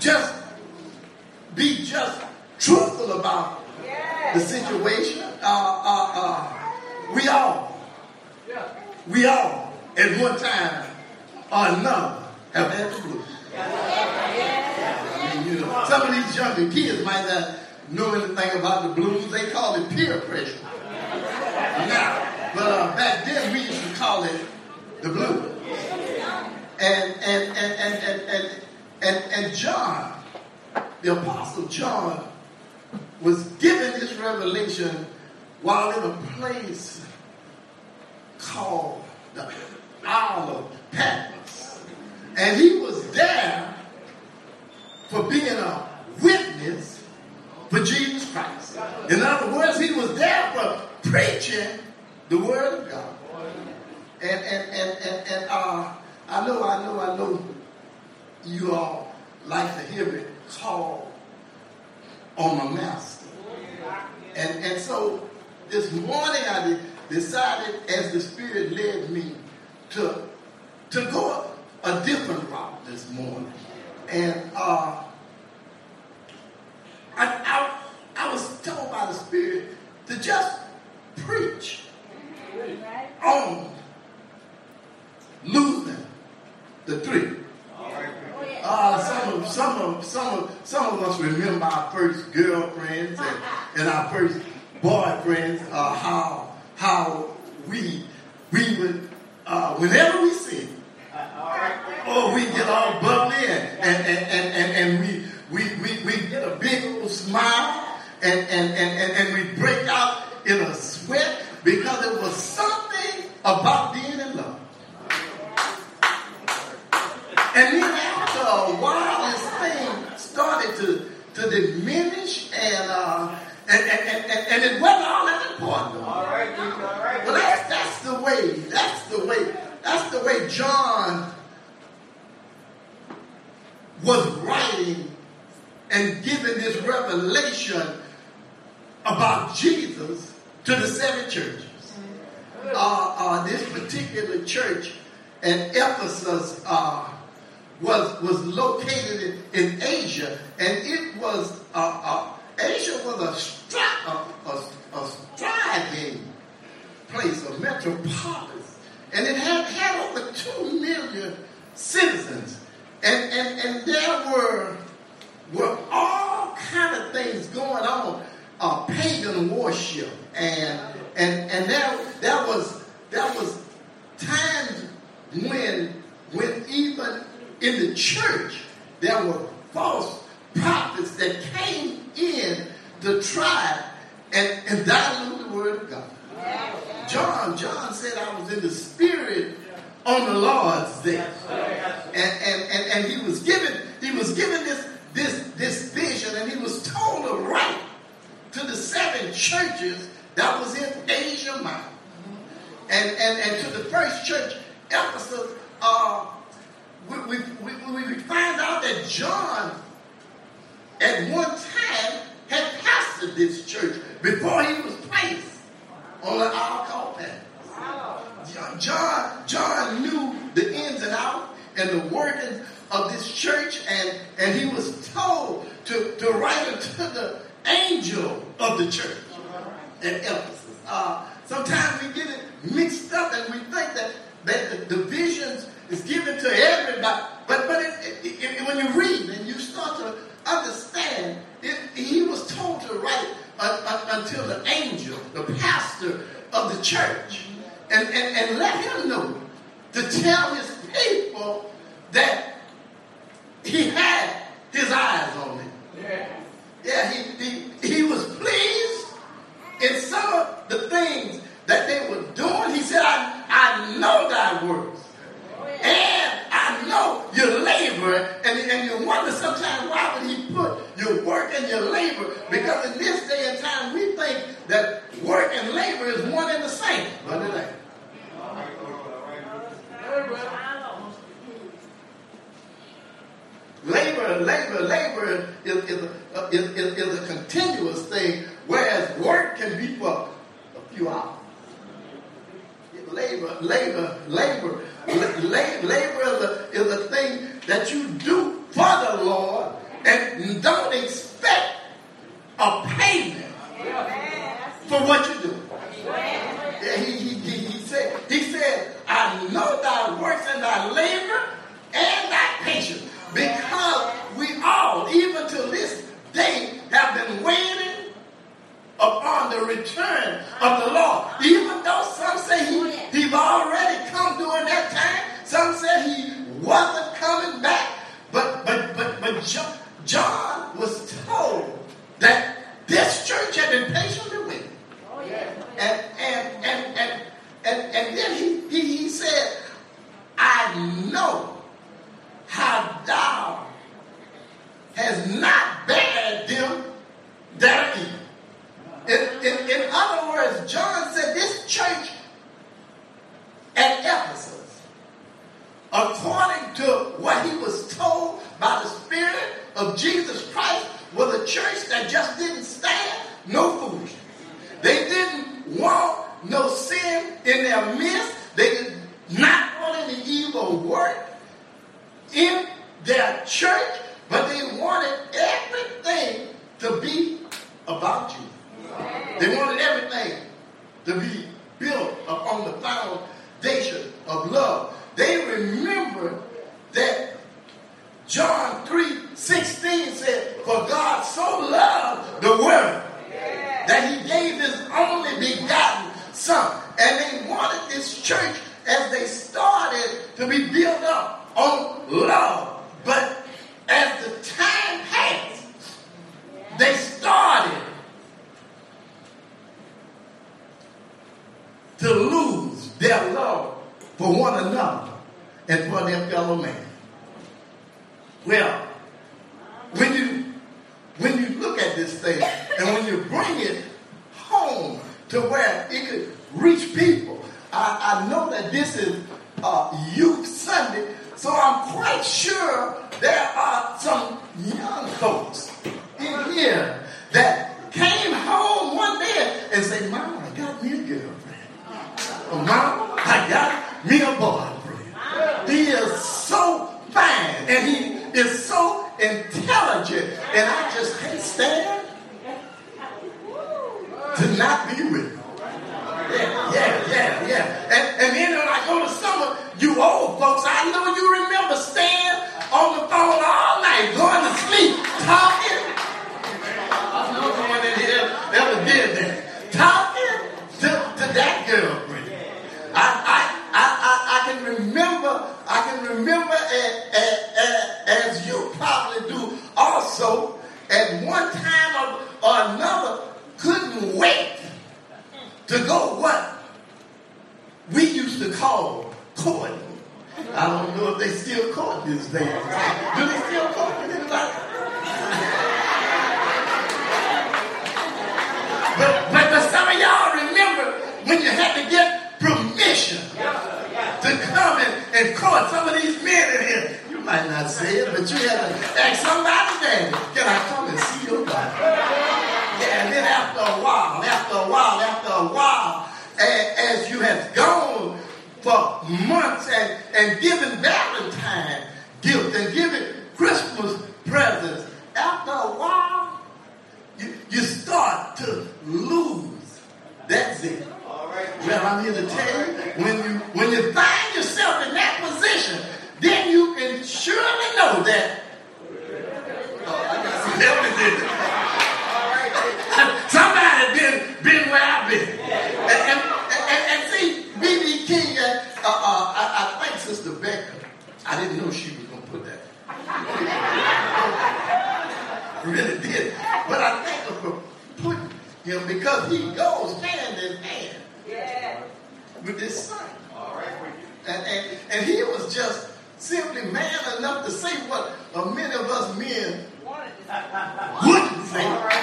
just be just truthful about the situation. We all, at one time or another, have had the blues. Some of these younger kids might not know anything about the blues. They call it peer pressure. Now, but back then we used to call it the blues. And John, the Apostle John, was given this revelation while in a place called the Isle of Patmos. And he was there for being a witness for Jesus Christ. In other words, he was there for preaching the word of God. And I know you all like to hear it called on my master. And so this morning I decided, as the Spirit led me, to go a different route this morning. And I was told by the Spirit to just preach on losing the three. Some of us remember our first girlfriends and our first boyfriends. How we would whenever we see, we get all bubbly and we get a big old smile and we break out in a sweat because it was something about being in love. And then after a while, this thing started to diminish, and it wasn't all that important. All right. Well, that's the way John was writing and giving this revelation about Jesus to the seven churches. This particular church at Ephesus was located in Asia, and it was Asia was a striving place, a metropolis, and it had over 2 million citizens, and there were all kind of things going on, pagan worship, and there was times when even in the church there were false prophets that came in to try and dilute the word of God. John said, I was in the Spirit on the Lord's day, and he was given this vision, and he was told to write to the 7 churches that was in Asia Minor, and to the first church, Ephesus. We find out that John at one time had pastored this church before he was placed on an isle called Patmos. John knew the ins and outs and the workings of this church, and he was told to write it to the angel of the church at Ephesus. Sometimes we get it mixed up and we think that the visions is given to everybody, but when you read and you start to understand, he was told to write until the angel, the pastor of the church, and let him know to tell his people that he had his eyes on them. Yeah, he was pleased in some of the things that they were doing. He said, I know thy works. And I know your labor, and you wonder sometimes why would he put your work and your labor? Because in this day and time we think that work and labor is one and the same, but it ain't. Labor is a continuous thing, whereas work can be for a few hours. Labor is a thing that you do for the Lord, And don't expect a payment for what you do. He said, I know thy works and thy labor and thy patience, because we all, even to this day, have been waiting upon the return of the Lord. Even though some say he've already come during that time, some say he wasn't coming back, but John was told that this church had been patiently waiting. And then he said, I know how thou has not bared them that are evil. In other words, John said this church at Ephesus, according to what he was told by the Spirit of Jesus Christ, was a church that just didn't stand no foolishness. They didn't want no sin in their midst. They did not want any evil work in their church, but they wanted everything to be about you. They wanted everything to be built upon the foundation of love. They remembered that John 3:16 said, for God so loved the world that he gave his only begotten Son. And they wanted this church, as they started, to be built up on love. But as the time passed, they started to lose their love for one another and for their fellow man. Well, when you look at this thing and when you bring it home to where it could reach people, I know that this is Youth Sunday, so I'm quite sure there are some young folks in here that came home one day and said, Mama, I got me a girlfriend. Or, Mama, I got me a boyfriend. He is so fine and he is so intelligent, and I just can't stand to not be with him. Yeah. And then when I go to summer, you old folks, I know you remember staying on the phone all night, going to sleep, talking. I know someone in here ever did that. Talking to that girlfriend. I can remember as you probably do also, at one time or another, couldn't wait to go what we used to call courting. I don't know if they still court these days. Do they still court anybody? But some of y'all remember when you had to get permission to come and court some of these men in here. You might not say it, but you had to ask somebody, Daddy, can I come and see your body? Yeah, and then after a while, as you have gone for months and given Valentine gifts and given Christmas presents, after a while, you start to lose that zeal. Well, I'm here to tell you, when you find yourself in that position, then you can surely know that. I got some evidence. Somebody been where I've been. And see, B.B. King, I think Sister Becca, I didn't know she was going to put that. I really did. But I thank her for putting him, because he goes hand in hand with this son. And he was just simply man enough to say what many of us men wouldn't say.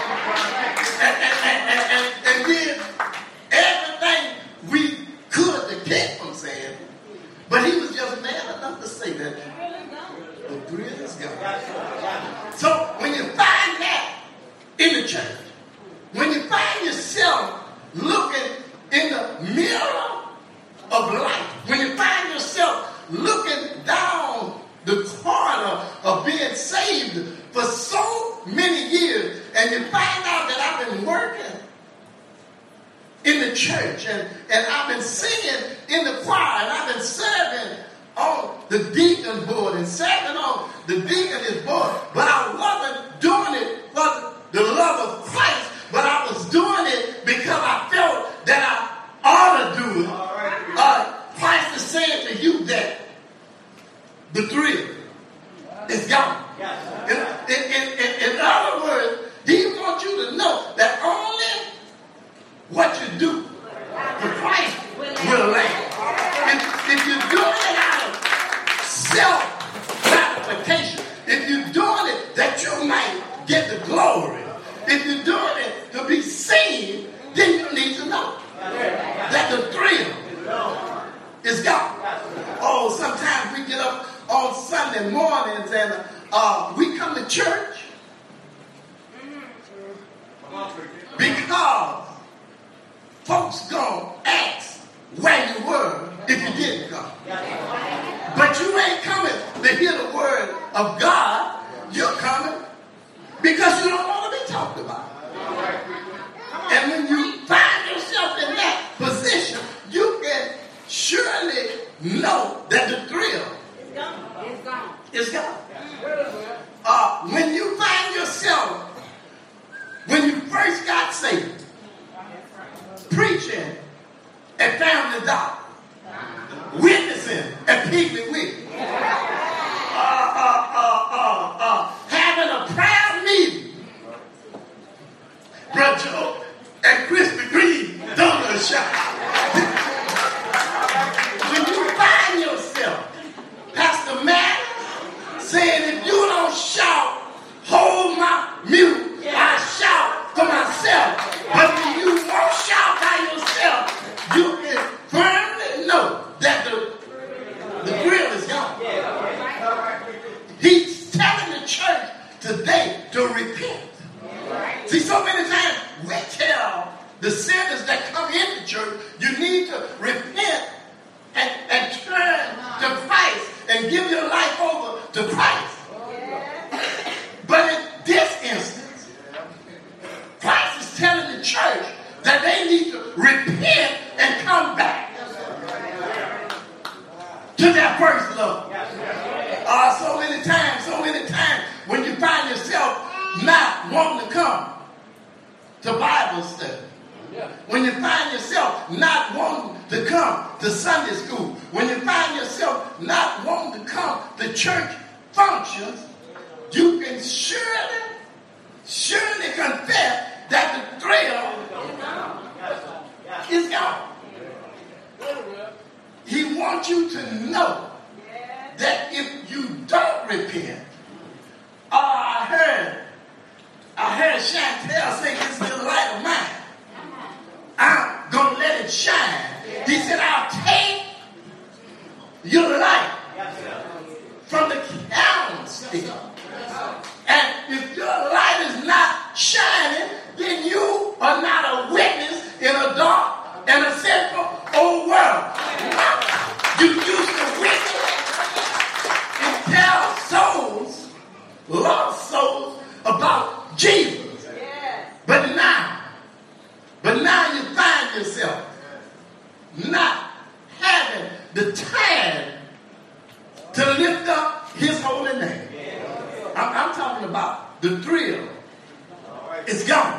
And did everything we could to keep from saying. But he was just man enough to say that the thrill is gone. So when you find that in the church, when you find yourself looking in the mirror of life, when you find yourself looking down the corner God of being saved for so many years, and you find out that I've been working in the church, and I've been singing in the choir, and I've been serving on the deacon board and serving on the deaconess board, but I wasn't doing it for the love of Christ, but I was doing it because I felt that I ought to do it. Christ is saying to you that the thrill is gone. In other words, he wants you to know that only what you do for Christ will last. If you're doing it out of self-gratification, if you're doing it that you might get the glory, if you're doing it to be seen, then you need to know that the thrill is gone. Oh, sometimes we get up on Sunday mornings and we come to church because folks gonna ask where you were if you didn't come. But you ain't coming to hear the word of God. You're coming because you don't want to be talked about. And when you find yourself in that position, you can surely know that the thrill is gone. When you find yourself, when you first got saved, preaching at Family Dollar, witnessing at Piggly Wiggly, having a prayer meeting, Brother Joe and Krispy Kreme donut shop. When you find yourself, Pastor Matt saying, if you don't shout, hold my mute, I shout for myself. But when you won't shout by yourself, you can firmly know that the grill is gone. He's telling the church today to repent. See, so many times we tell the sinners that come into church, you need to repent and turn to Christ and give your life over to Christ. But in this instance, Christ is telling the church that they need to repent and come back to their first love. So many times, when you find yourself not wanting to come to Bible study, when you find yourself not wanting to come to Sunday school, when you find yourself not wanting to come to church functions, you can surely confess that the thrill is gone. He wants you to know that if you don't repent, I heard Chantel say, this little light of mine, I'm going to let it shine. He said, I'll take your light from the candlestick. And if your light is not shining, then you are not a witness in a dark and a sinful old world. You used to witness and tell souls, lost souls, about Jesus. But now you find yourself not having the time to lift up his holy name. I'm talking about the thrill. It's gone.